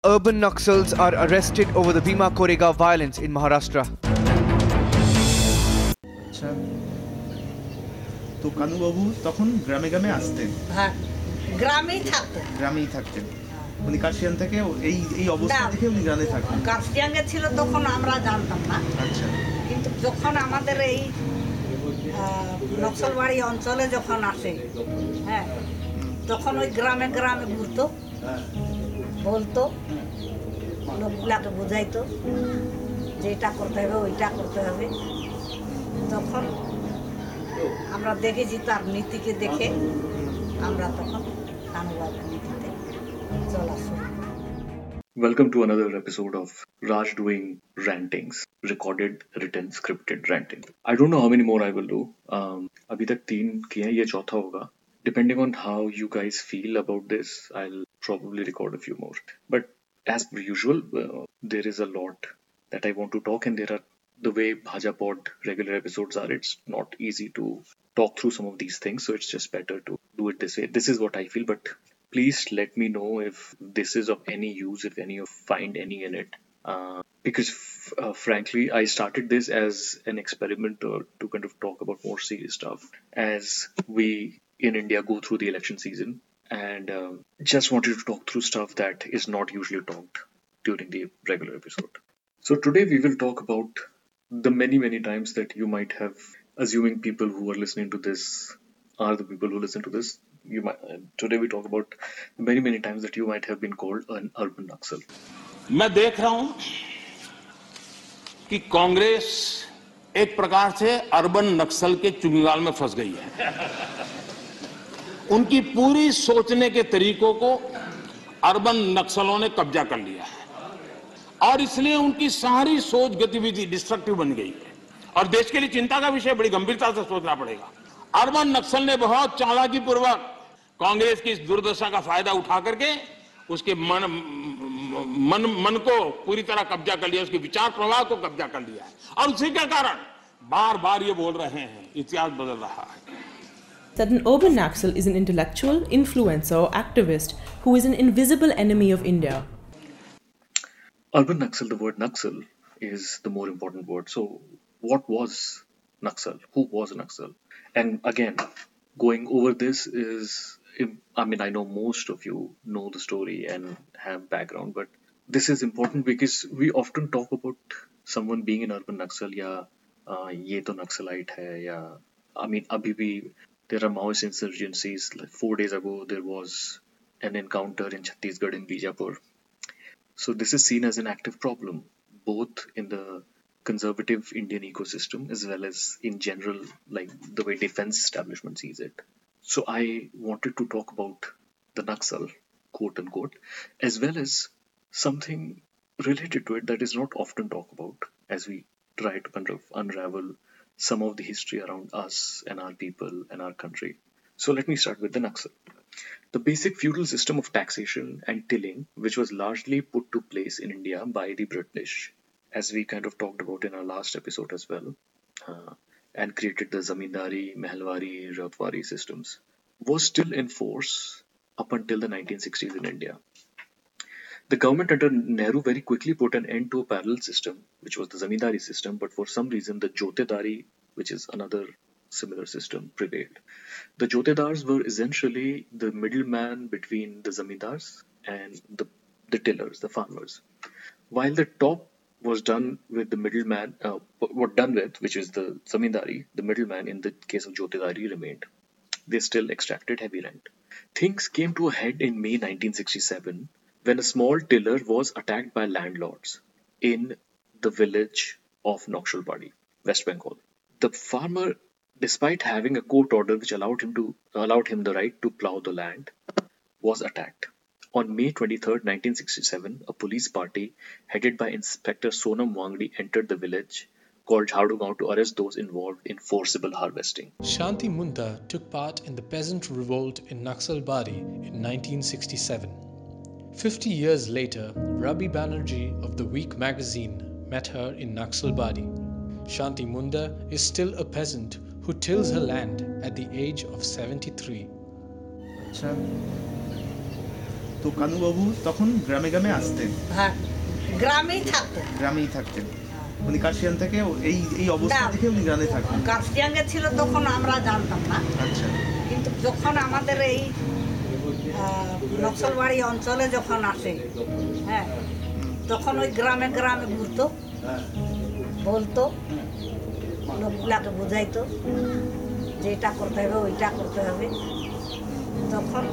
Urban Naxals are arrested over the Bhima Koregaon violence in Maharashtra. আচ্ছা, তো কানুবাবু তখন গ্রামে গ্রামে আসতেন? হ্যাঁ, গ্রামেই থাকতেন। উনি কাশিয়ান থেকে এই অবস্থা থেকে উনি গ্রামে থাকতেন? কাশিয়াঙ্গে ছিল তখন আমরা জানতাম না। আচ্ছা, কিন্তু যখন আমাদের এই নকশালবাড়ি অঞ্চলে যখন আসে, হ্যাঁ, তখন ওই গ্রামে গ্রামে ঘুরতো, বলতো, লোকগুলাকে বোঝাইতো যে এটা করতে হবে, ওইটা করতে হবে। তখন আমরা দেখেছি তার নীতিকে দেখে আমরা তখন কানুবাবুর নীতিতে চলা শুরু। Welcome to another episode of Raj doing rantings, recorded, written, scripted ranting. I don't know how many more I will do. अभी तक 3 किए हैं, ये चौथा होगा. Depending on how you guys feel about this, I'll probably record a few more. But as per usual, there is a lot that I want to talk, and there are the way Bhajapod regular episodes are. It's not easy to talk through some of these things, so it's just better to do it this way. This is what I feel, but please let me know if this is of any use, if any of find any in it. Because frankly, I started this as an experiment to kind of talk about more serious stuff as we in India go through the election season, and just wanted to talk through stuff that is not usually talked during the regular episode. So today we will talk about the many times that you might have, assuming people who are listening to this are the people who listen to this. Today we talk about many times that you might have been called an urban Naxal. मैं देख रहा हूं कि कांग्रेस एक प्रकार से urban नक्सल के चुंगाल में फंस गई है। उनकी पूरी सोचने के तरीकों को अर्बन नक्सलों ने कब्जा कर लिया है और इसलिए उनकी सारी सोच गतिविधि डिस्ट्रक्टिव बन गई है और देश के लिए चिंता का विषय, बड़ी गंभीरता से सोचना पड़ेगा। अर्बन नक्सल ने बहुत चालाकी पूर्वक कांग्रेस की इस दुर्दशा का फायदा उठा करके उसके मन को पूरी तरह कब्जा कर लिया, उसके विचार प्रवाह को कब्जा कर लिया है और उसी के कारण बार ये बोल रहे हैं, इतिहास बदल रहा है। That an urban Naxal is an intellectual, influencer or activist who is an invisible enemy of India. Urban Naxal, the word Naxal is the more important word. So what was Naxal? Who was Naxal? And again, going over this is, I mean, I know most of you know the story and have background, but this is important because we often talk about someone being an urban Naxal, ya ye to Naxalite hai, ya, I mean, abhi bhi there are Maoist insurgencies. Like 4 days ago, there was an encounter in Chhattisgarh in Bijapur. So this is seen as an active problem, both in the conservative Indian ecosystem as well as in general, like the way defense establishment sees it. So I wanted to talk about the Naxal, quote unquote, as well as something related to it that is not often talked about as we try to kind of unravel some of the history around us and our people and our country. So let me start with the Naxal. The basic feudal system of taxation and tilling, which was largely put to place in India by the British, as we kind of talked about in our last episode as well, and created the Zamindari, Mehalwari, Rautwari systems, was still in force up until the 1960s in India. The government under Nehru very quickly put an end to a parallel system, which was the Zamindari system, but for some reason the Jotedari, which is another similar system, prevailed. The Jotedars were essentially the middleman between the Zamindars and the tillers, the farmers. While the top was done with the middleman, which is the Zamindari, the middleman in the case of Jotedari remained. They still extracted heavy rent. Things came to a head in May 1967 when a small tiller was attacked by landlords in the village of Naxalbari, West Bengal. The farmer, despite having a court order which allowed him the right to plow the land, was attacked. On May 23rd, 1967, a police party headed by Inspector Sonam Wangdi entered the village called Jhadugao to arrest those involved in forcible harvesting. Shanti Munda took part in the peasant revolt in Naxalbari in 1967. 50 years later, Rabi Banerjee of The Week magazine met her in Naxalbari. Shanti Munda is still a peasant who tills her land at the age of 73. আচ্ছা, তো কানুবাবু তখন গ্রামে গ্রামে আসতেন, হ্যাঁ গ্রামেই থাকতো। গ্রামেই থাকতেন। উনি কার্শিয়াং থেকে এই এই অবস্থা না। দেখে উনি গ্রামে থাকতেন। কার্শিয়াঙ্গে ছিল তখন আমরা জানতাম না, আচ্ছা, কিন্তু যখন আমাদের এই নকশালবাড়ি অঞ্চলে যখন আসে, হ্যাঁ তখন ওই গ্রামে গ্রামে ঘুরতো, বলতো, লোকগুলাকে বোঝাইতো যে এটা করতে হবে ওইটা করতে হবে। তখন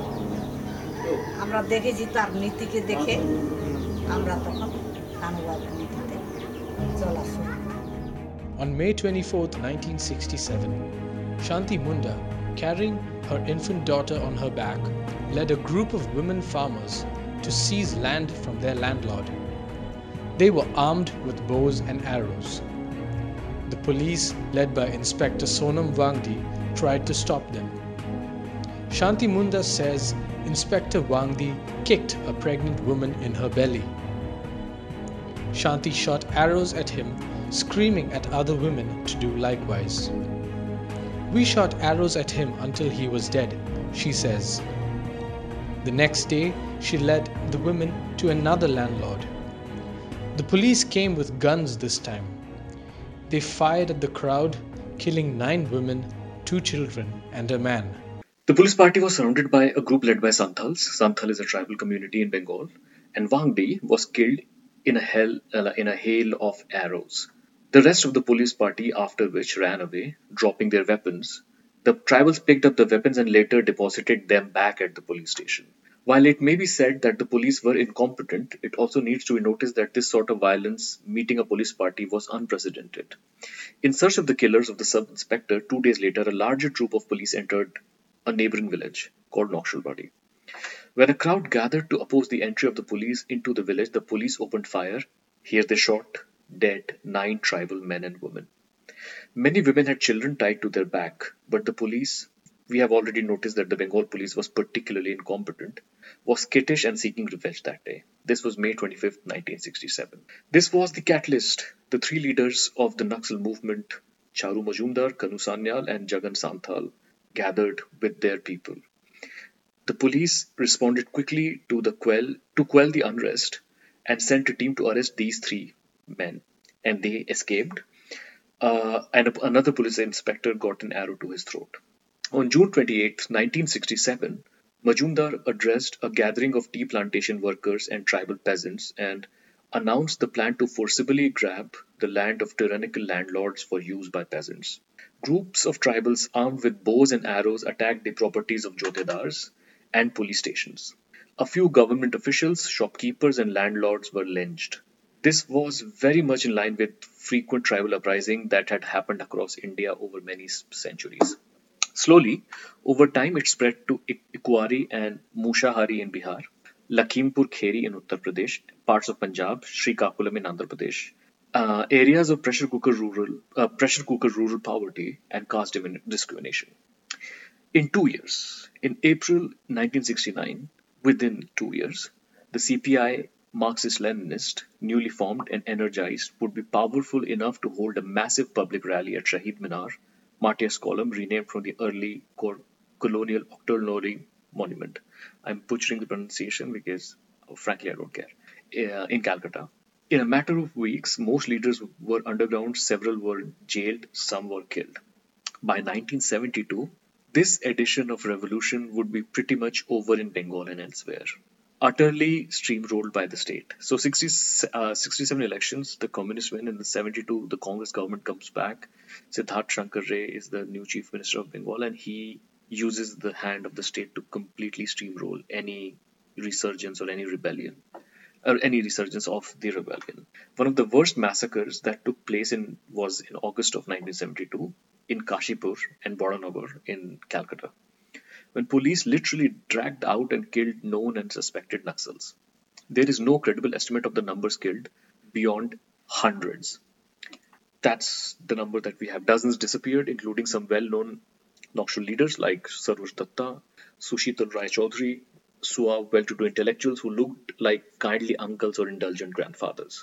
আমরা দেখেছি তার নীতিকে দেখে আমরা তখন কানুবাবুর নীতিতে চলা শুরু। On May 24, 1967, Shanti Munda, carrying her infant daughter on her back, led a group of women farmers to seize land from their landlord. They were armed with bows and arrows. The police, led by Inspector Sonam Wangdi, tried to stop them. Shanti Munda says Inspector Wangdi kicked a pregnant woman in her belly. Shanti shot arrows at him, screaming at other women to do likewise. We shot arrows at him until he was dead, she says. The next day, she led the women to another landlord. The police came with guns this time. They fired at the crowd, killing 9 women, 2 children, and a man. The police party was surrounded by a group led by Santhals. Santhal is a tribal community in Bengal, and Wangdi was killed in a hail of arrows. The rest of the police party, after which, ran away, dropping their weapons. The tribals picked up the weapons and later deposited them back at the police station. While it may be said that the police were incompetent, it also needs to be noticed that this sort of violence meeting a police party was unprecedented. In search of the killers of the sub-inspector, 2 days later, a larger troop of police entered a neighboring village called Naxalbari. When a crowd gathered to oppose the entry of the police into the village, the police opened fire. Here they shot dead 9 tribal men and women. Many women had children tied to their back, but the police, we have already noticed that the Bengal police was particularly incompetent, was skittish and seeking revenge that day. This was May 25th, 1967. This was the catalyst. The 3 leaders of the Naxal movement, Charu Majumdar, Kanu Sanyal and Jagan Santhal, gathered with their people. The police responded quickly to quell the unrest and sent a team to arrest these 3 men, and they escaped. And another police inspector got an arrow to his throat. On June 28, 1967, Majumdar addressed a gathering of tea plantation workers and tribal peasants and announced the plan to forcibly grab the land of tyrannical landlords for use by peasants. Groups of tribals armed with bows and arrows attacked the properties of jotedars and police stations. A few government officials, shopkeepers and landlords were lynched. This was very much in line with frequent tribal uprising that had happened across India over many centuries. Slowly, over time, it spread to Ikwari and Mushahari in Bihar, Lakhimpur Kheri in Uttar Pradesh, parts of Punjab, Srikakulam in Andhra Pradesh, areas of pressure cooker rural poverty and caste discrimination. In 2 years, in April 1969, within 2 years, the CPI, Marxist-Leninist, newly formed and energized, would be powerful enough to hold a massive public rally at Shahid Minar, Martyrs Column, renamed from the early colonial octernary monument. I'm butchering the pronunciation because, frankly, I don't care. In Calcutta. In a matter of weeks, most leaders were underground, several were jailed, some were killed. By 1972, this edition of revolution would be pretty much over in Bengal and elsewhere. Utterly steamrolled by the state. So 67 elections, the communists win. In the 72, the Congress government comes back. Siddharth Shankar Ray is the new chief minister of Bengal, and he uses the hand of the state to completely steamroll any resurgence or any rebellion, or any resurgence of the rebellion. One of the worst massacres that took place was in August of 1972 in Kashipur and Boranagar in Calcutta, when police literally dragged out and killed known and suspected Naxals. There is no credible estimate of the numbers killed beyond hundreds. That's the number that we have. Dozens disappeared, including some well-known Naxal leaders like Saroj Datta, Sushital Rai Chaudhary, suave, well-to-do intellectuals who looked like kindly uncles or indulgent grandfathers.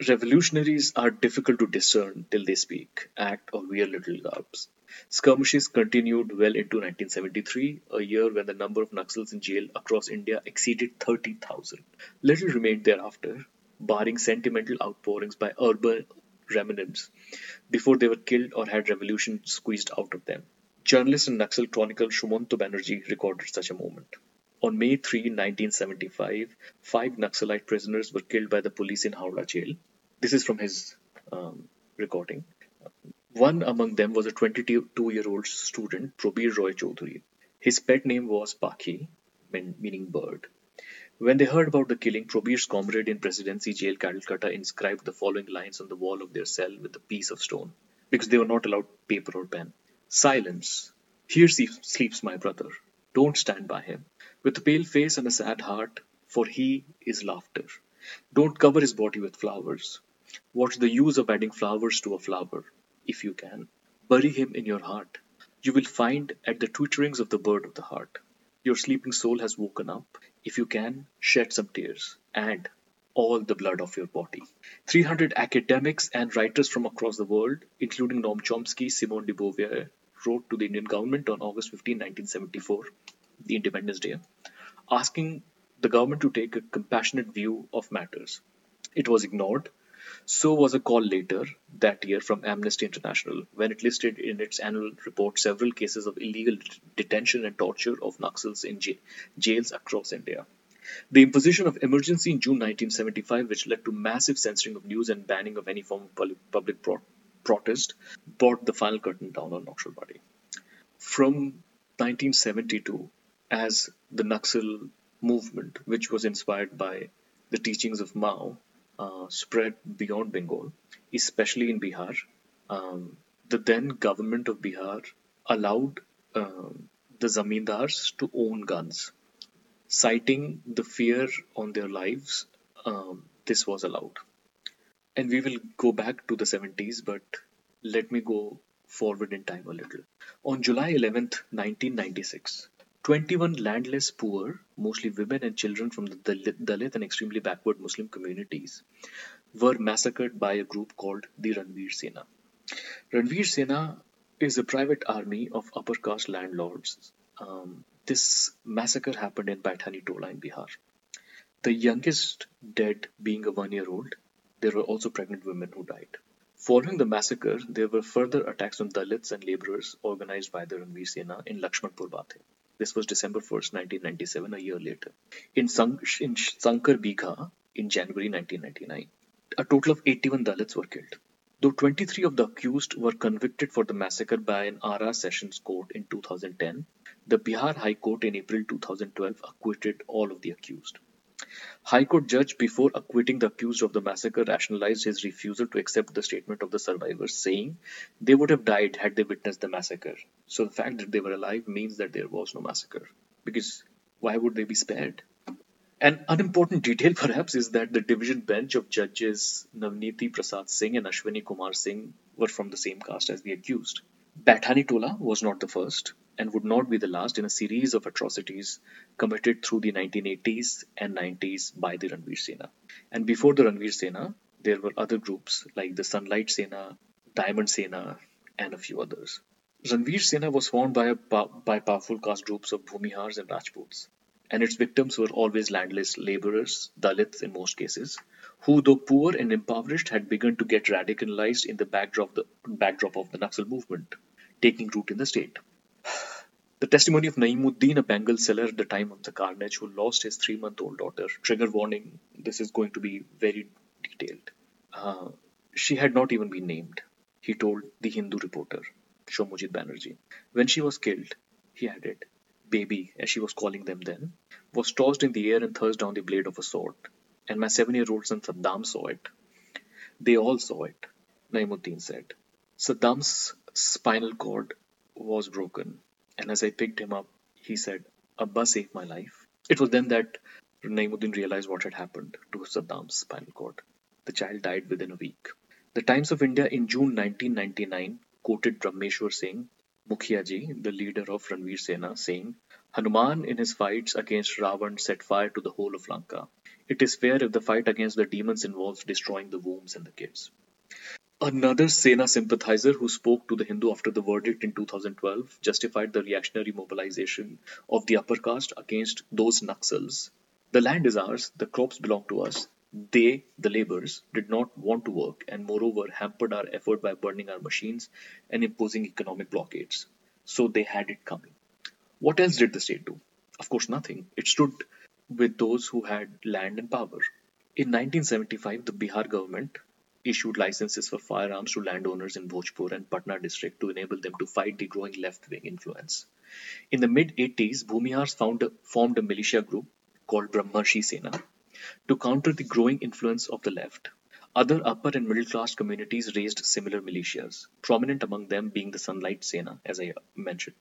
Revolutionaries are difficult to discern till they speak, act, or wear little garbs. Skirmishes continued well into 1973, a year when the number of Naxals in jail across India exceeded 30,000. Little remained thereafter, barring sentimental outpourings by urban remnants before they were killed or had revolution squeezed out of them. Journalist and Naxal chronicler Shumanto Banerjee recorded such a moment. On May 3, 1975, 5 Naxalite prisoners were killed by the police in Howrah jail. This is from his recording. One among them was a 22-year-old student, Probir Roy Chaudhary. His pet name was Pakhi, meaning bird. When they heard about the killing, Probir's comrade in Presidency Jail, Calcutta, inscribed the following lines on the wall of their cell with a piece of stone, because they were not allowed paper or pen. Silence. Here sleeps my brother. Don't stand by him. With a pale face and a sad heart, for he is laughter. Don't cover his body with flowers. What's the use of adding flowers to a flower, if you can? Bury him in your heart. You will find at the twitterings of the bird of the heart. Your sleeping soul has woken up. If you can, shed some tears, and all the blood of your body. 300 academics and writers from across the world, including Noam Chomsky, Simone de Beauvoir, wrote to the Indian government on August 15, 1974, the Independence Day, asking the government to take a compassionate view of matters. It was ignored. So was a call later that year from Amnesty International when it listed in its annual report several cases of illegal detention and torture of Naxals in jails across India. The imposition of emergency in June 1975, which led to massive censoring of news and banning of any form of public protest, brought the final curtain down on Naxalbari. From 1972, as the Naxal movement, which was inspired by the teachings of Mao, spread beyond Bengal, especially in Bihar, the then government of Bihar allowed the zamindars to own guns. Citing the fear on their lives, this was allowed. And we will go back to the 70s, but let me go forward in time a little. On July 11th, 1996, 21 landless poor, mostly women and children from the Dalit and extremely backward Muslim communities, were massacred by a group called the Ranveer Sena. Ranveer Sena is a private army of upper caste landlords. This massacre happened in Baithani Tola in Bihar. The youngest dead being a 1-year-old. There were also pregnant women who died. Following the massacre, there were further attacks on Dalits and laborers organized by the Ranveer Sena in Lakshmanpur Bathe. This was December 1st, 1997, a year later. In Sankar Bigha in January 1999, a total of 81 Dalits were killed. Though 23 of the accused were convicted for the massacre by an Ara Sessions Court in 2010, the Bihar High Court in April 2012 acquitted all of the accused. High Court judge, before acquitting the accused of the massacre, rationalized his refusal to accept the statement of the survivors, saying they would have died had they witnessed the massacre. So the fact that they were alive means that there was no massacre. Because why would they be spared? An unimportant detail perhaps is that the division bench of judges Navniti Prasad Singh and Ashwini Kumar Singh were from the same caste as the accused. Baithani Tola was not the first and would not be the last in a series of atrocities committed through the 1980s and 90s by the Ranveer Sena. And before the Ranveer Sena, there were other groups like the Sunlight Sena, Diamond Sena, and a few others. Ranveer Sena was formed by powerful caste groups of Bhumihars and Rajputs, and its victims were always landless laborers, Dalits in most cases, who, though poor and impoverished, had begun to get radicalized in the backdrop of the Naxal movement, taking root in the state. The testimony of Naimuddin, a Bengal seller at the time of the carnage, who lost his 3-month-old daughter. Trigger warning, this is going to be very detailed. She had not even been named, he told the Hindu reporter, Shomujit Banerjee. When she was killed, he added, baby, as she was calling them then, was tossed in the air and thrust down the blade of a sword. And my 7-year-old son Saddam saw it. They all saw it, Naimuddin said. Saddam's spinal cord was broken. And as I picked him up, he said, Abba saved my life. It was then that Naimuddin realized what had happened to Saddam's spinal cord. The child died within a week. The Times of India in June 1999 quoted Brahmeshwar Singh, Mukhiya ji, the leader of Ranveer Sena, saying, Hanuman in his fights against Ravan set fire to the whole of Lanka. it is fair if the fight against the demons involves destroying the wombs and the kids. Another Sena sympathizer who spoke to the Hindu after the verdict in 2012 justified the reactionary mobilization of the upper caste against those Naxals. The land is ours, the crops belong to us. They, the laborers, did not want to work and moreover hampered our effort by burning our machines and imposing economic blockades. So they had it coming. What else did the state do? Of course, nothing. It stood with those who had land and power. In 1975, the Bihar government issued licenses for firearms to landowners in Bhojpur and Patna district to enable them to fight the growing left-wing influence. In the mid-80s, Bhumihars formed a militia group called Brahmarshi Sena to counter the growing influence of the left. Other upper and middle-class communities raised similar militias, prominent among them being the Sunlight Sena, as I mentioned.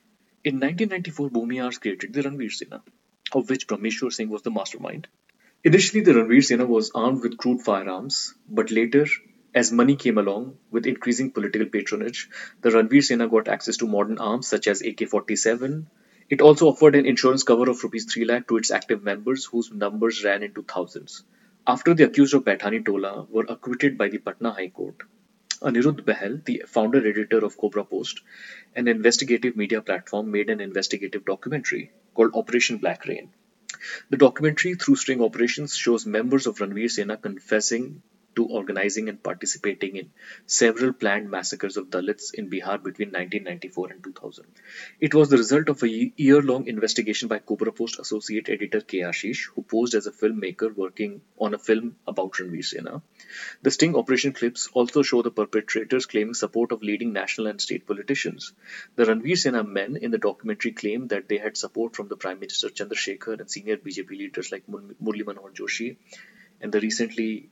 In 1994, Bhumihars created the Ranveer Sena, of which Brahmeshwar Singh was the mastermind. Initially, the Ranveer Sena was armed with crude firearms, but later, as money came along with increasing political patronage, the Ranveer Sena got access to modern arms such as AK-47. It also offered an insurance cover of Rs 3 lakh to its active members, whose numbers ran into thousands. After the accused of Paithani Tola were acquitted by the Patna High Court, Anirudh Bahal, the founder-editor of Cobra Post, an investigative media platform, made an investigative documentary called Operation Black Rain. The documentary, through string operations, shows members of Ranveer Sena confessing to organizing and participating in several planned massacres of Dalits in Bihar between 1994 and 2000. It was the result of a year-long investigation by Cobra Post associate editor K. Ashish, who posed as a filmmaker working on a film about Ranveer Sena. The sting operation clips also show the perpetrators claiming support of leading national and state politicians. The Ranveer Sena men in the documentary claim that they had support from the Prime Minister Chandrasekhar and senior BJP leaders like Murli Manohar Joshi and the recently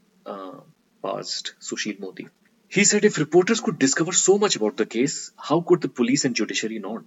passed Sushil Modi. He said if reporters could discover so much about the case, how could the police and judiciary not?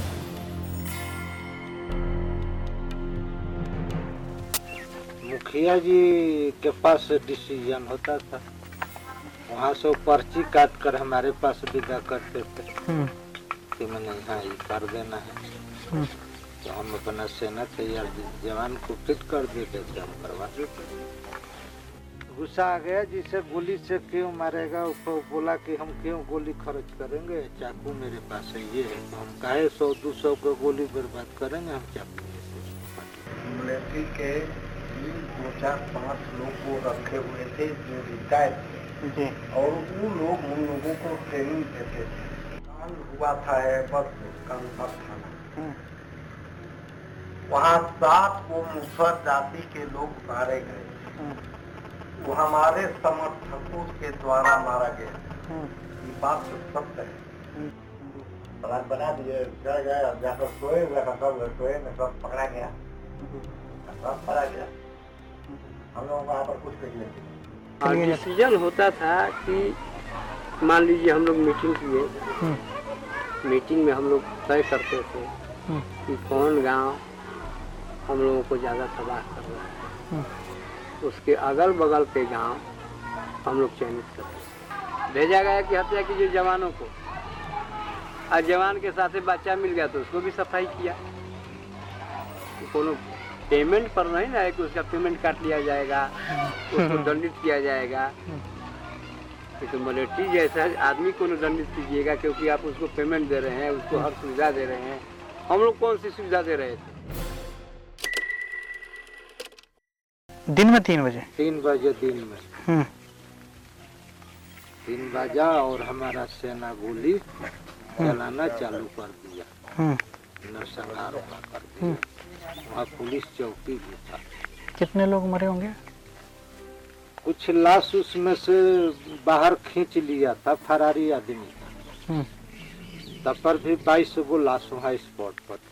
मुखिया जी के पास decision होता था, वहाँ से पर्ची काट कर हमारे पास विदा करते थे कि मैंने यहाँ ये कर देना है, तो हम अपना सेना तैयार जवान को फिट कर देते थे, हम करवा देते। गुस्सा आ गया, जिसे गोली से क्यों मारेगा, उसको बोला कि हम क्यों गोली खर्च करेंगे, चाकू मेरे पास है ये है, तो हम काहे 100-200 को गोली बर्बाद करेंगे, हम चाकू मिलिट्री के 3-4-5 लोग को रखे हुए थे जो रिटायर्ड थे, और वो लोग उन लोगों को ट्रेनिंग देते थे। कांड हुआ था बस कानपुर थाना, वहाँ 7 को मुसहर जाति के लोग मारे गए, वो हमारे समर्थकों के द्वारा मारा गया। ये बात तो सत्य है। प्लान बना दिए, चढ़ गए, अब जाकर सोए हुए में सब पकड़ा गया, सब पकड़ा गया। हम लोगों को यहाँ पर कुछ नहीं लेते। डिसीजन होता था कि मान लीजिए हम लोग मीटिंग किए, मीटिंग में हम लोग तय करते थे कि कौन गांव हम लोगों को ज़्यादा तबाह कर रहा है, उसके अगल बगल के गांव हम लोग चयनित करते। भेजा गया कि हत्या कीजिए जवानों को, और जवान के साथ बच्चा मिल गया तो उसको भी सफाई किया। कोनो पेमेंट पर नहीं ना है कि उसका पेमेंट काट लिया जाएगा, उसको दंडित किया जाएगा। तो मिलिट्री जैसा आदमी को दंडित कीजिएगा क्योंकि आप उसको पेमेंट दे रहे हैं, उसको हर सुविधा दे रहे हैं। हम लोग कौन सी सुविधा दे रहे थे? दिन में 3 बजे 3 बजे दिन में 3 बजा और हमारा सेना गोली चलाना चालू कर दिया, नरसंहार कर दिया। वहाँ पुलिस चौकी भी था। कितने लोग मरे होंगे? कुछ लाश उसमें से बाहर खींच लिया था, फरारी आदमी था, तब पर भी 22 गो लाश वहाँ स्पॉट पर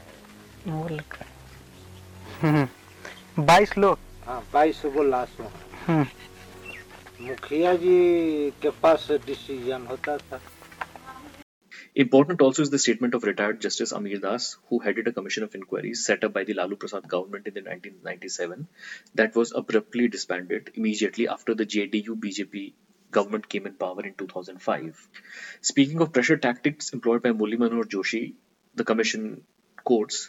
था। 22 लोग? हाँ, 22 गो लाश वहाँ। मुखिया जी के पास डिसीजन होता था। Important also is the statement of retired Justice Amir Das, who headed a commission of inquiries set up by the Lalu Prasad government in the 1997 that was abruptly disbanded immediately after the JDU-BJP government came in power in 2005. Speaking of pressure tactics employed by Murli Manohar Joshi, the commission quotes,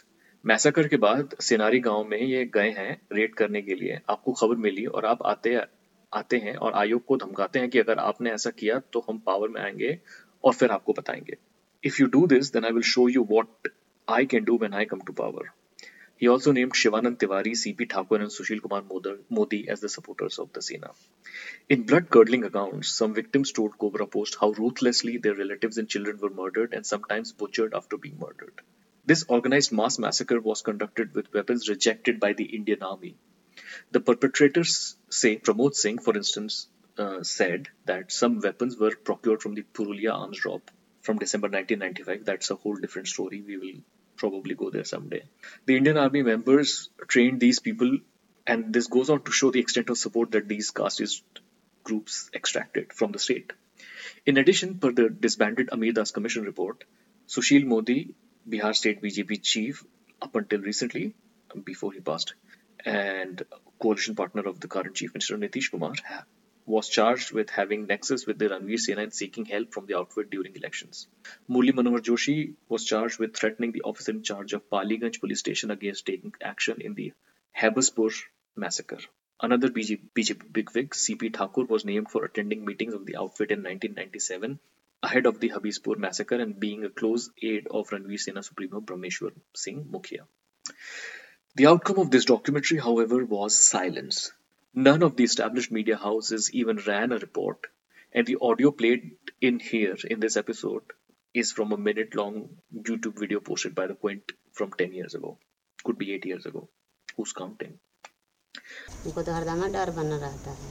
massacre के बाद scenery गांव में ये गए हैं red करने के लिए, आपको खबर मिली और आप आते हैं और आयोग को धमकाते हैं कि अगर आपने ऐसा किया तो हम पावर में आएंगे और फिर आपको बताएंगे. If you do this, then I will show you what I can do when I come to power. He also named Shivanand Tiwari, C.P. Thakur and Sushil Kumar Modi as the supporters of the Sena. In blood-curdling accounts, some victims told Cobra Post how ruthlessly their relatives and children were murdered and sometimes butchered after being murdered. This organized mass massacre was conducted with weapons rejected by the Indian Army. The perpetrators say, Pramod Singh, for instance, said that some weapons were procured from the Purulia arms drop from December 1995. That's a whole different story. We will probably go there someday. The Indian Army members trained these people, and this goes on to show the extent of support that these casteist groups extracted from the state. In addition, per the disbanded Amir Das Commission report, Sushil Modi, Bihar State BJP chief up until recently, before he passed, and coalition partner of the current Chief Minister Nitish Kumar, was charged with having nexus with the Ranveer Sena and seeking help from the outfit during elections. Murli Manohar Joshi was charged with threatening the officer in charge of Paliganj police station against taking action in the Habaspur massacre. Another BJP bigwig, C.P. Thakur, was named for attending meetings of the outfit in 1997 ahead of the Habibpur massacre and being a close aide of Ranveer Sena Supremo Brahmeshwar Singh Mukhia. The outcome of this documentary, however, was silence. None of the established media houses even ran a report, and the audio played in here in this episode is from a minute-long YouTube video posted by the Quint from 10 years ago. Could be 8 years ago. Who's counting? उनको तो हरदम डर बना रहता है.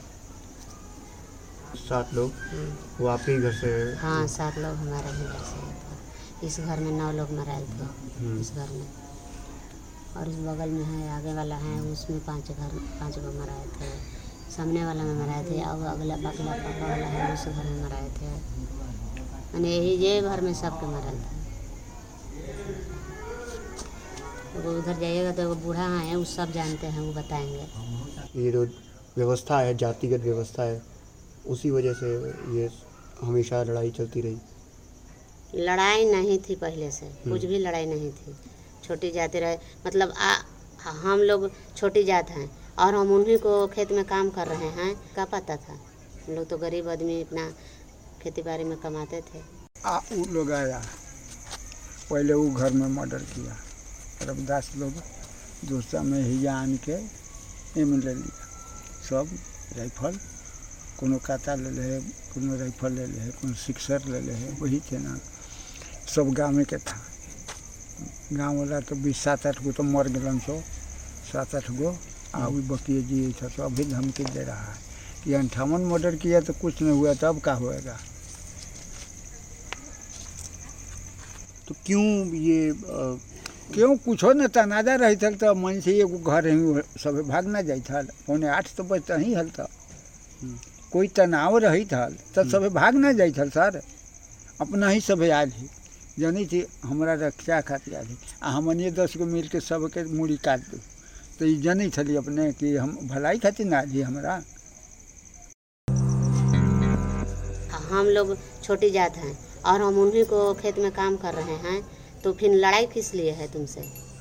7 लोग वो आप ही घर से? हाँ, 7 लोग हमारे ही घर से था. इस घर में 9 लोग मराए थे इस घर में, और इस बगल में है, आगे वाला है, उसमें 5 लोग मराए थे. सामने वाला में मराए थे, और अगला पापा वाला है उस घर में मराए थे. यानी ये घर में सबके मराए थे. तो उधर जाइएगा तो बूढ़ा है, वो सब जानते हैं, वो बताएंगे. ये जो व्यवस्था है, जातिगत व्यवस्था है, उसी वजह से ये हमेशा लड़ाई चलती रही. लड़ाई नहीं थी पहले से, कुछ भी लड़ाई नहीं थी. छोटी जाति रहे, मतलब हम लोग छोटी जात हैं और हम उन्हीं को खेत में काम कर रहे हैं, क्या पता था. हम लोग तो गरीब आदमी इतना खेती बाड़ी में कमाते थे. वो लोग आया पहले, वो घर में मर्डर किया. रविदास लोग दूसरा में ही आन के एम ले लिया. सब राइफल, कोनो काता ले ले, कोनो राइफल ले ले, कोनो सिक्सर ले ले, वही थे ना. सब गाँव के था. गाँव वाला तो 7-8 गो तो मर गलन. 7-8 गो अभी बकिए जी था. तो अभी धमकी दे रहा है कि 58 मर्डर किया तो कुछ नहीं हुआ, तब क्या होएगा. तो क्यों कुछ न तनाजा रही था. तो मन से एगो घर ही सब भाग ना जाई था. 7:45 तो बजता ही हल था. कोई तनाव रही था तो सब भाग ना जाई था. सर अपना ही सब आयल ही जानी थी हमारा रक्षा खातिर आयल ही. हमने 10 गो मिल के सबके मूड़ी काट दो. तो ये जानी थी अपने कि हम भलाई खातिर ना आयल हमारा. हम लोग छोटी जात हैं और हम उन्हीं को खेत में काम कर रहे हैं, तो फिर लड़ाई किस लिए है तुमसे.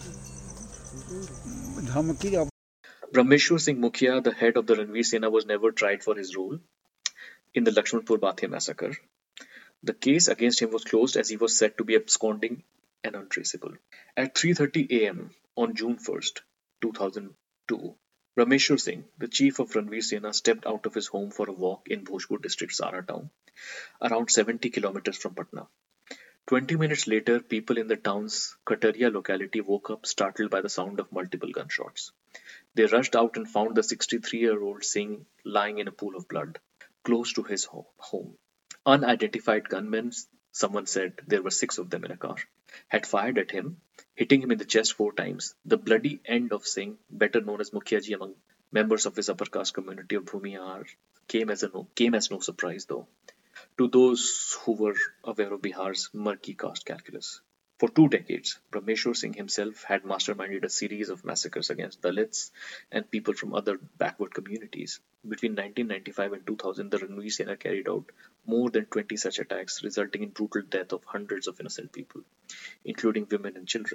धमकी. Brahmeshwar Singh Mukhia, the head of the Ranveer Sena, was never tried for his role in the Lakshmanpur Bhatia massacre. The case against him was closed as he was said to be absconding and untraceable. At 3:30 a.m. on June 1st, 2002, Brahmeshwar Singh, the chief of Ranveer Sena, stepped out of his home for a walk in Bhojpur district Sara town, around 70 kilometers from Patna. 20 minutes later, people in the town's Kataria locality woke up startled by the sound of multiple gunshots. They rushed out and found the 63-year-old Singh lying in a pool of blood, close to his home. Unidentified gunmen, someone said there were 6 of them in a car, had fired at him, hitting him in the chest 4 times. The bloody end of Singh, better known as Mukhia Ji among members of his upper caste community of Bhumihar, came as no surprise though, to those who were aware of Bihar's murky caste calculus. For 2 decades, Brahmeshwar Singh himself had masterminded a series of massacres against Dalits and people from other backward communities. Between 1995 and 2000, the Ranveer Sena carried out more than 20 such attacks, resulting in brutal death of hundreds of innocent people, including women and children.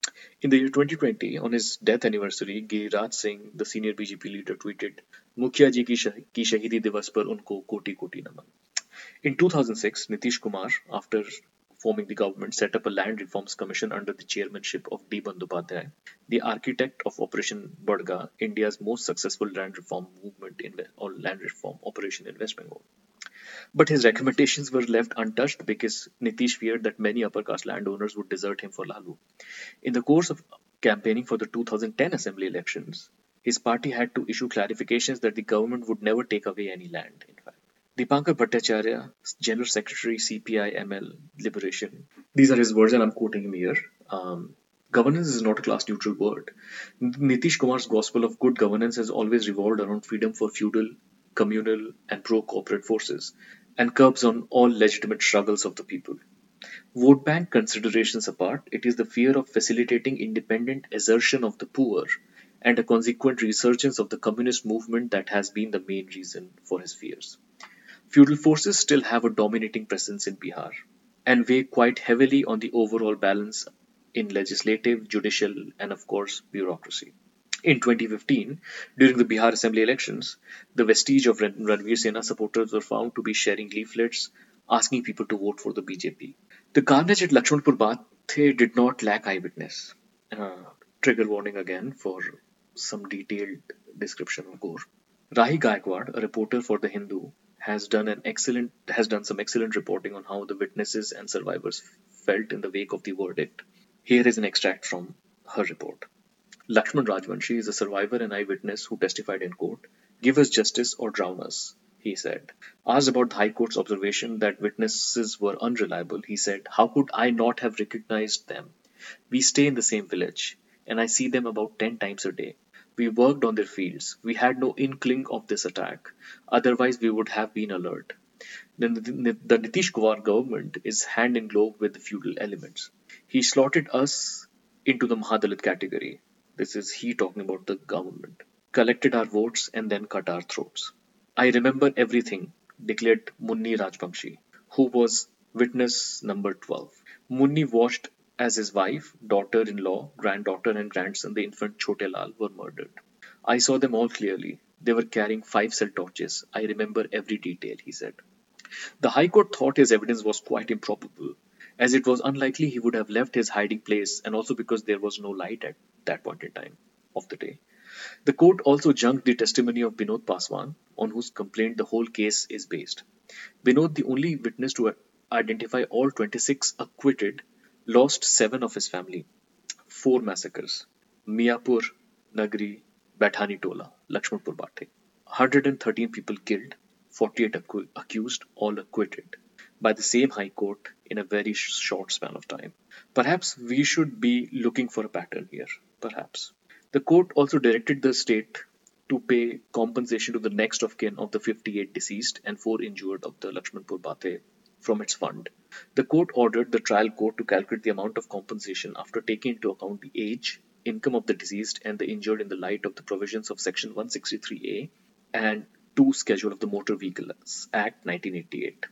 In the year 2020, on his death anniversary, Giriraj Singh, the senior BJP leader, tweeted, "Mukhya ji ki Shahidi Divas par unko koti koti naman." In 2006, Nitish Kumar, after forming the government, set up a land reforms commission under the chairmanship of D. Bandyopadhyay, the architect of Operation Badga, India's most successful land reform movement or land reform operation in West Bengal. But his recommendations were left untouched because Nitish feared that many upper caste landowners would desert him for Lalu. In the course of campaigning for the 2010 assembly elections, his party had to issue clarifications that the government would never take away any land, in fact. Dipankar Bhattacharya, General Secretary, CPI-ML Liberation, these are his words and I'm quoting him here. Governance is not a class-neutral word. Nitish Kumar's gospel of good governance has always revolved around freedom for feudal, communal and pro-corporate forces and curbs on all legitimate struggles of the people. Vote bank considerations apart, it is the fear of facilitating independent assertion of the poor and a consequent resurgence of the communist movement that has been the main reason for his fears. Feudal forces still have a dominating presence in Bihar and weigh quite heavily on the overall balance in legislative, judicial and of course bureaucracy. In 2015, during the Bihar Assembly elections, the vestige of Ranveer Sena supporters were found to be sharing leaflets asking people to vote for the BJP. The carnage at Lakshmanpur Bathe did not lack eyewitness. Trigger warning again for some detailed description of gore. Rahi Gaikwad, a reporter for The Hindu, has done some excellent reporting on how the witnesses and survivors felt in the wake of the verdict. Here is an extract from her report. Lakshman Rajvanshi is a survivor and eyewitness who testified in court. "Give us justice or drown us," he said. Asked about the High Court's observation that witnesses were unreliable, he said, "How could I not have recognized them? We stay in the same village, and I see them about 10 times a day. We worked on their fields. We had no inkling of this attack. Otherwise, we would have been alert." Then the Nitish Kumar government is hand in glove with the feudal elements. He slotted us into the Mahadalit category. This is he talking about the government. Collected our votes and then cut our throats. "I remember everything," declared Munni Rajbangshi, who was witness number 12. Munni watched as his wife, daughter-in-law, granddaughter and grandson, the infant Chote Lal, were murdered. "I saw them all clearly. They were carrying 5-cell torches. I remember every detail," he said. The High Court thought his evidence was quite improbable, as it was unlikely he would have left his hiding place and also because there was no light at that point in time of the day. The court also junked the testimony of Binod Paswan, on whose complaint the whole case is based. Binod, the only witness to identify all 26 acquitted, lost 7 of his family. 4 massacres. Miapur, Nagri, Bathani Tola, Lakshmanpur Bathe. 113 people killed, 48 accused, all acquitted by the same High Court in a very short span of time. Perhaps we should be looking for a pattern here. Perhaps. The court also directed the state to pay compensation to the next of kin of the 58 deceased and 4 injured of the Lakshmanpur Bathe from its fund. The court ordered the trial court to calculate the amount of compensation after taking into account the age, income of the deceased and the injured in the light of the provisions of Section 163A and 2 Schedule of the Motor Vehicles Act 1988.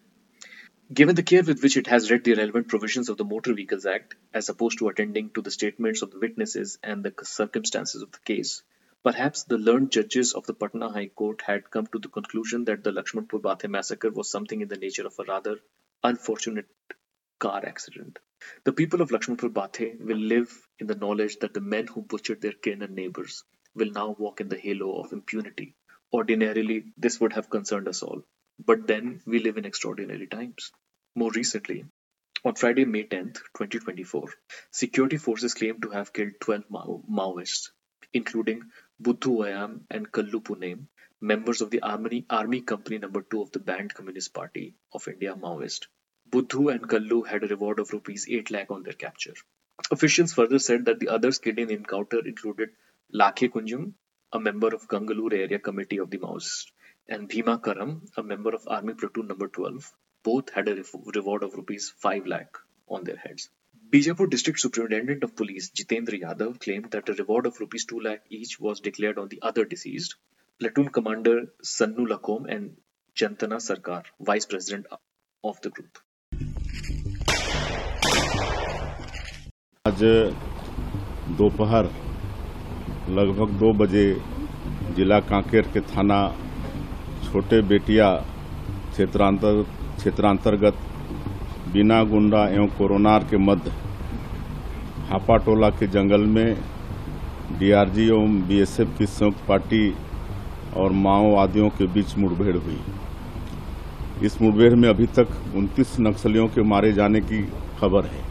Given the care with which it has read the relevant provisions of the Motor Vehicles Act, as opposed to attending to the statements of the witnesses and the circumstances of the case, perhaps the learned judges of the Patna High Court had come to the conclusion that the Lakshmanpur Bathe massacre was something in the nature of a rather unfortunate car accident. The people of Lakshmanpur Bathe will live in the knowledge that the men who butchered their kin and neighbors will now walk in the halo of impunity. Ordinarily, this would have concerned us all. But then we live in extraordinary times. More recently, on Friday, May 10th, 2024, security forces claimed to have killed 12 Maoists, including Buddhu Wayam and Kallu Punem, members of the Army Company No. 2 of the banned Communist Party of India Maoist. Buddhu and Kallu had a reward of rupees 8 lakh on their capture. Officials further said that the others killed in the encounter included Lakhe Kunjum, a member of Gangalore Area Committee of the Maoists, and Bhima Karam, a member of Army Platoon No. 12. Both had a reward of rupees 5 lakh on their heads. Bijapur District Superintendent of Police Jitendra Yadav claimed that a reward of rupees 2 lakh each was declared on the other deceased, Platoon Commander Sannu Lakom and Jantana Sarkar, Vice President of the group. आज दोपहर लगभग 2 बजे जिला कांकेर के थाना छोटे बेटिया क्षेत्रांतर्गत बिना गुंडा एवं कोरोनार के मध्य हापाटोला के जंगल में डीआरजी एवं बीएसएफ की संयुक्त पार्टी और माओवादियों के बीच मुठभेड़ हुई। इस मुठभेड़ में अभी तक 29 नक्सलियों के मारे जाने की खबर है।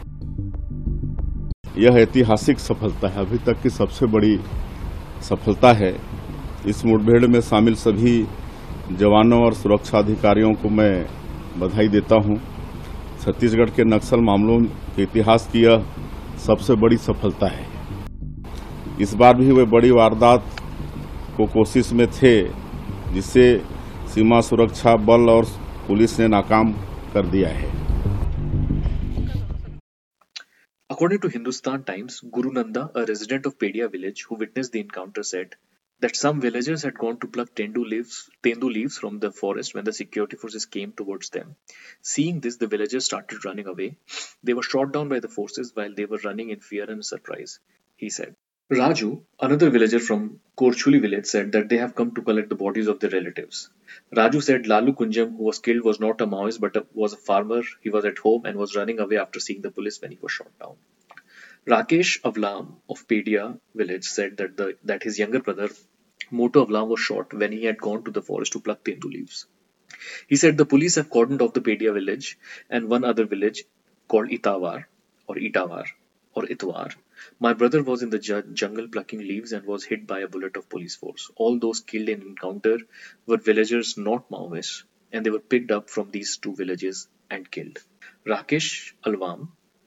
यह ऐतिहासिक सफलता है, अभी तक की सबसे बड़ी सफलता है। इस मुठभेड़ में शामिल सभी जवानों और सुरक्षा अधिकारियों को मैं बधाई देता हूं। छत्तीसगढ़ के नक्सल मामलों के इतिहास की यह सबसे बड़ी सफलता है। इस बार भी वे बड़ी वारदात को कोशिश में थे, जिसे सीमा सुरक्षा बल और पुलिस ने नाकाम कर दिया है। According to Hindustan Times, Guru Nanda, a resident of Pedia village who witnessed the encounter, said that some villagers had gone to pluck tendu leaves from the forest when the security forces came towards them. Seeing this, the villagers started running away. They were shot down by the forces while they were running in fear and surprise, he said. Raju, another villager from Korchuli village, said that they have come to collect the bodies of their relatives. Raju said Lalu Kunjam, who was killed, was not a Maoist but was a farmer. He was at home and was running away after seeing the police when he was shot down. Rakesh Avlam of Pedia village said that his younger brother Moto Avlam was shot when he had gone to the forest to pluck tendu leaves. He said the police have cordoned off the Pedia village and one other village called Itawar. My brother was in the jungle plucking leaves and was hit by a bullet of police force. All those killed in encounter were villagers, not Maoists, and they were picked up from these two villages and killed. Rakesh Alvam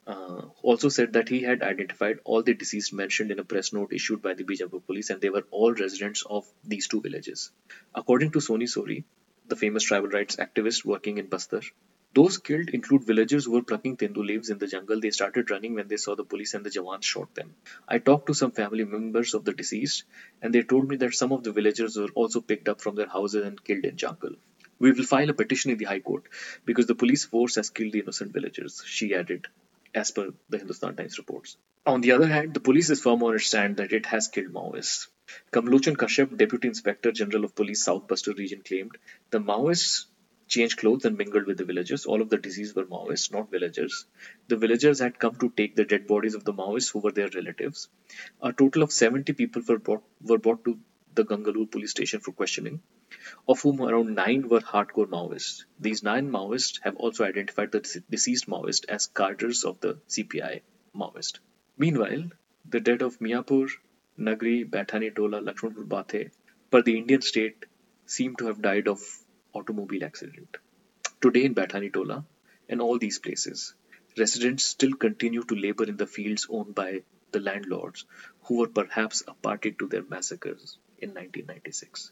also said that he had identified all the deceased mentioned in a press note issued by the Bijapur police, and they were all residents of these two villages. According to Soni Sori, the famous tribal rights activist working in Bastar, those killed include villagers who were plucking tendu leaves in the jungle. They started running when they saw the police and the Jawans shot them. I talked to some family members of the deceased and they told me that some of the villagers were also picked up from their houses and killed in jungle. We will file a petition in the High Court because the police force has killed the innocent villagers, she added, as per the Hindustan Times reports. On the other hand, the police is firm on its stand that it has killed Maoists. Kamlochan Kashyap, Deputy Inspector General of Police South Bastar region, claimed the Maoists changed clothes and mingled with the villagers. All of the deceased were Maoists, not villagers. The villagers had come to take the dead bodies of the Maoists who were their relatives. A total of 70 people were brought to the Gangalore police station for questioning, of whom around 9 were hardcore Maoists. These 9 Maoists have also identified the deceased Maoist as cadres of the CPI Maoist. Meanwhile, the dead of Miapur, Nagri, Bathani Tola, Lakshmanpur Bathe, per the Indian state, seem to have died of automobile accident. Today in Bathani Tola and all these places, residents still continue to labor in the fields owned by the landlords who were perhaps a party to their massacres in 1996.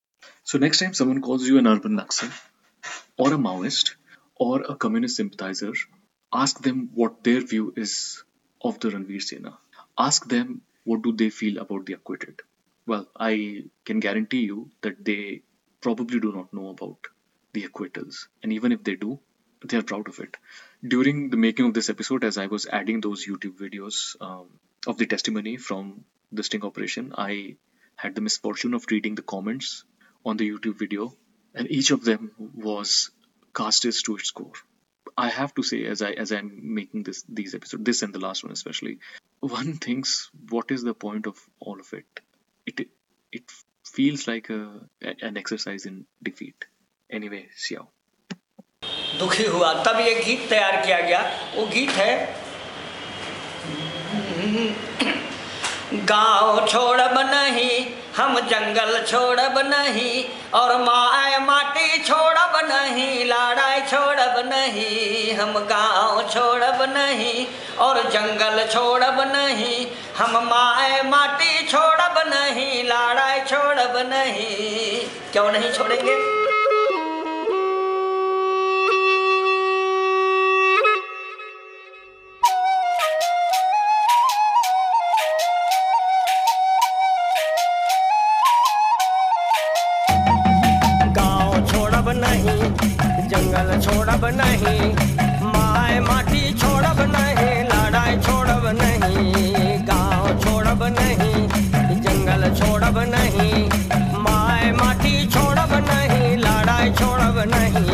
So next time someone calls you an urban Naxal or a Maoist or a communist sympathizer, ask them what their view is of the Ranveer Sena. Ask them what do they feel about the acquitted. Well, I can guarantee you that they probably do not know about the acquittals, and even if they do, they are proud of it. During the making of this episode, as I was adding those YouTube videos of the testimony from the sting operation, I had the misfortune of reading the comments on the YouTube video, and each of them was cast as to its core. I have to say, as I'm making these episodes, this and the last one especially, one thinks, what is the point of all of it? It feels like an exercise in defeat. Anyway, Xiao. दुखी हुआ तब ये गीत तैयार किया गया। वो गीत है गाँव छोड़ब नहीं, हम जंगल छोड़ब नहीं, और माए माटी छोड़ब नहीं, लड़ाई छोड़ब नहीं, हम गाँव छोड़ब नहीं और जंगल छोड़ब नहीं, हम माए माटी छोड़ब नहीं, लड़ाई छोड़ब नहीं। क्यों नहीं छोड़ेंगे? जंगल छोड़ब नहीं, माए माटी छोड़ब नहीं, लड़ाई छोड़ब नहीं, गाँव छोड़ लड़ाई छोड़ब नहीं।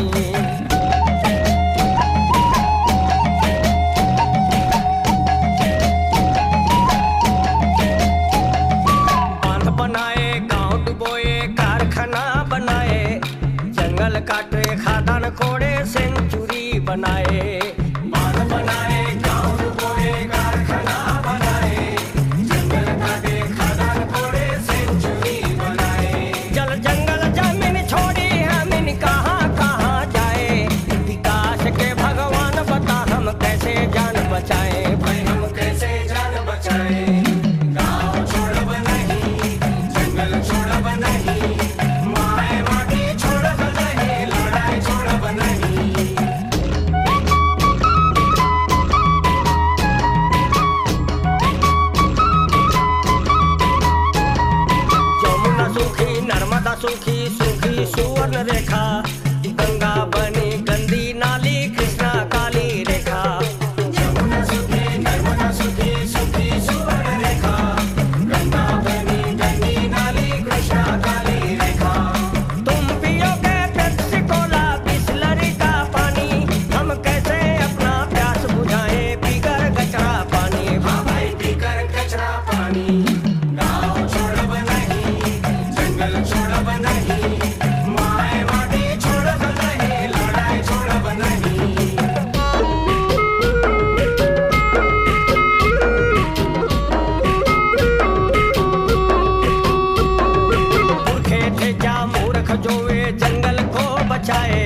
बांध बनाए, गांव डुबोए, कारखाना बनाए, जंगल काटे, खादान कोड़े, सेंचुरी बनाए। बांध बनाए, गांव डुबोए, कारखाना बनाए, जंगल काटे, खादान कोड़े, सेंचुरी बनाए। जल जंगल जमीन छोड़ी हमीन कहाँ कहाँ जाए, विकास के भगवान बता हम कैसे जान बचाए, भाई हम कैसे जान बचाए। गाँव छोड़ब नहीं, जंगल छोड़ब नहीं, माए माटी छोड़ब नहीं, लड़ाई छोड़ब नहीं। यमुना सूखी, नर्मदा सूखी, सूखी सुवर्ण रेखा, गंगा बनी गंदी नाली, कृष्णा काली रेखा। यमुना सूखी, नर्मदा सूखी, सूखी सुवर्ण रेखा, गंगा बनी गंदी नाली, कृष्णा काली रेखा। तुम पियोगे पेप्सी कोला, बिसलरी का पानी, हम कैसे अपना प्यास बुझाए, पीकर कचरा पानी। हाँ भाई पीकर कचरा पानी। गाँव छोड़ब नहीं, जंगल छोड़ब नहीं, माए माटी छोड़ब नहीं, लड़ाई छोड़ब नहीं। मूर्खे थे क्या मूर्ख जो वे जंगल को बचाए,